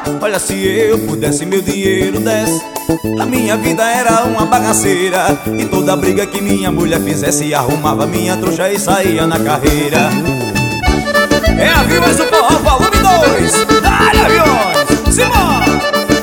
Olha, se eu pudesse, meu dinheiro desse. A minha vida era uma bagaceira, e toda briga que minha mulher fizesse, arrumava minha trouxa e saía na carreira. É Aviões do Forró, volume 2. Dá-lhe, Aviões, simbora!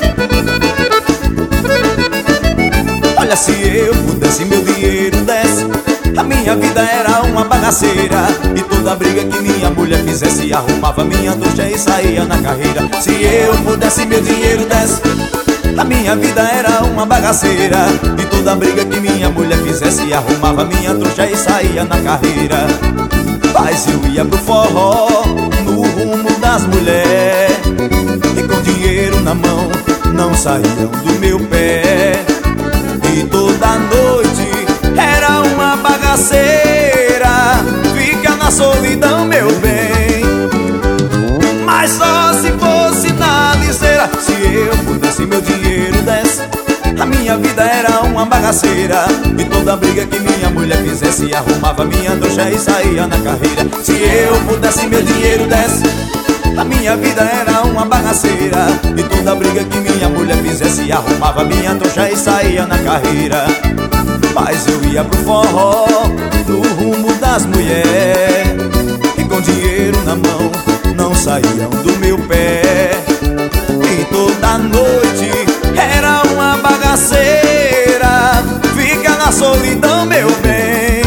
Olha, se eu pudesse, meu dinheiro desse. A minha vida era uma bagaceira, e toda briga que minha mulher fizesse, arrumava minha trouxa e saía na carreira. Se eu pudesse, meu dinheiro desse. A minha vida era uma bagaceira, e toda briga que minha mulher fizesse, arrumava minha trouxa e saía na carreira. Mas eu ia pro forró, no rumo das mulheres, e com dinheiro na mão, não saíam do meu pé. E toda noite era uma bagaceira, fica na solidão, meu bem. Mas só se fosse na liseira. Se eu pudesse, meu dinheiro desse. A minha vida era uma bagaceira, e toda briga que minha mulher fizesse, arrumava minha trouxa e saía na carreira. Se eu pudesse, meu dinheiro desse. A minha vida era uma bagaceira, e toda briga que minha mulher fizesse, arrumava minha trouxa e saía na carreira. Mas eu ia pro forró, no rumo das mulheres, e com dinheiro na mão, não saíam do meu pé. E toda noite era uma bagaceira, fica na solidão, meu bem.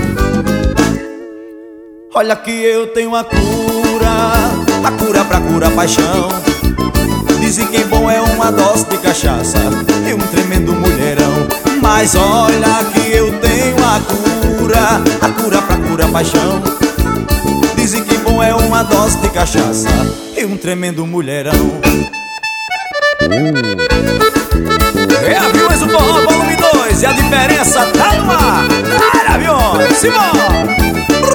Olha que eu tenho a cura pra curar paixão. Dizem que bom é uma dose de cachaça e um tremendo mulherão. Mas olha que eu tenho a cura pra curar paixão. Dizem que bom é uma dose de cachaça e um tremendo mulherão. É Aviões do Forró, volume 2, e a diferença tá no ar. Dá, Aviões, simbora!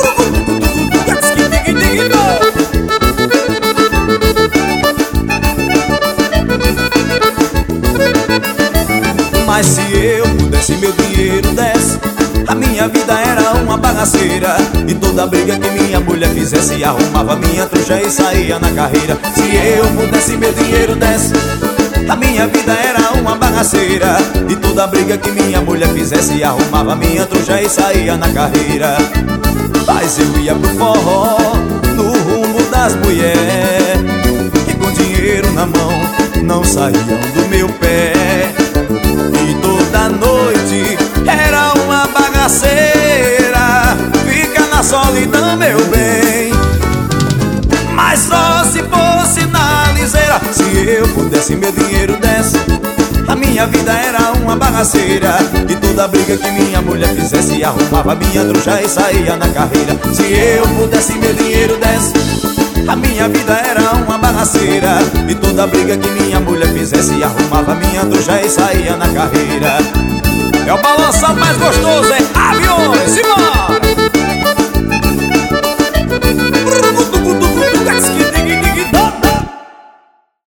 Mas se eu pudesse, meu dinheiro desse. A minha vida era uma bagaceira, e toda briga que minha mulher fizesse, arrumava minha trouxa e saía na carreira. Se eu pudesse, meu dinheiro desse. A minha vida era uma bagaceira, e toda briga que minha mulher fizesse, arrumava minha trouxa e saía na carreira. Mas eu ia pro forró, no rumo das mulheres, e com dinheiro na mão, não saíam do meu pé. E toda noite era uma bagaceira, fica na solidão, meu bem. Mas só se fosse na liseira. Se eu pudesse, meu dinheiro desse. A minha vida era uma bagaceira, e toda briga que minha mulher fizesse, arrumava minha trouxa e saía na carreira. Se eu pudesse, meu dinheiro desse. A minha vida era uma bagaceira, e toda briga que minha mulher fizesse, arrumava minha trouxa e saía na carreira. É o balançado mais gostoso, é